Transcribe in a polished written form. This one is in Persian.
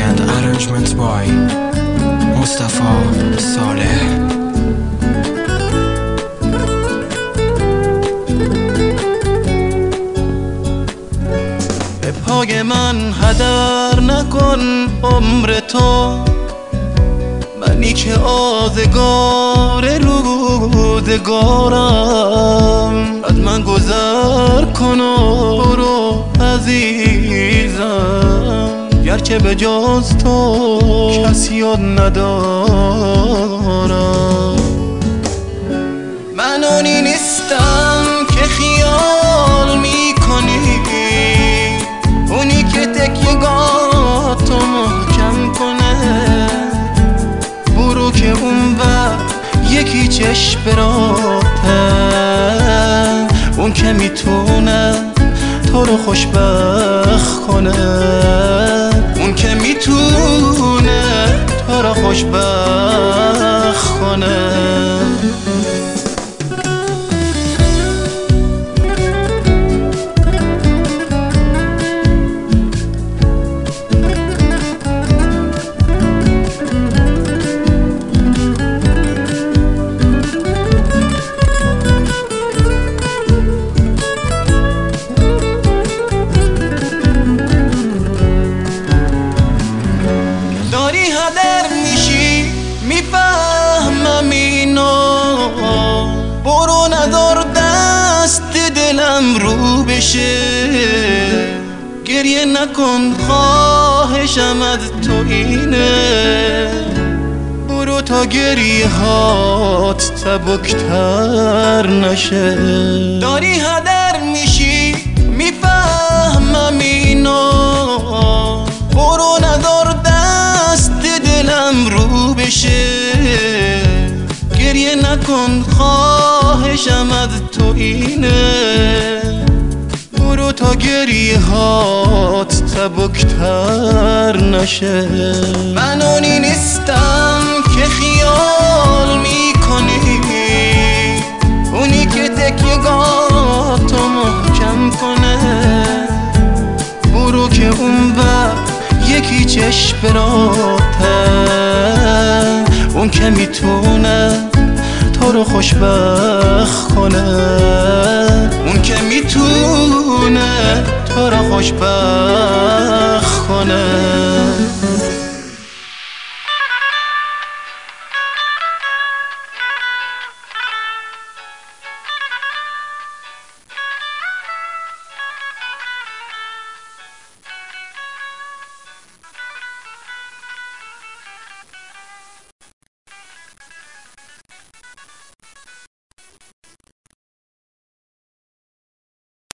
and arrangements by Mustafa Saleh. به پای من هدر نکن عمر تو، منی که آزگار روزگارم. از من گذر کن و برو عزیزم، گرچه به جز تو کسی یاد ندارم. من اونی نیستم که خیال میکنی، اونی که تکیه‌گاهتو محکم کنه. برو که اون وقت یکی چشم براته، اون که میتونه تو رو خوشبخت کنه. اون که میتونه تو رو خوشبخت کنه. میفهمم اینو، برو ندار دست دلم رو بشه. گریه نکن خواهشم از تو اینه، برو تا گریه هات سبکتر نشه. داری هدر میشی میفهمم اینو، برو ندار دست دلم رو بشه. گریه نکن خواهشم از تو اینه، برو تا گریه هات سبکتر نشه. من اونی نیستم که خیال میکنی، اونی که تکیه‌گاهتو محکم کنه. برو که اون وقت یکی چشم براته، اون که میتونه تو رو خوشبخت کنه. اون که میتونه تو رو خوشبخت کنه.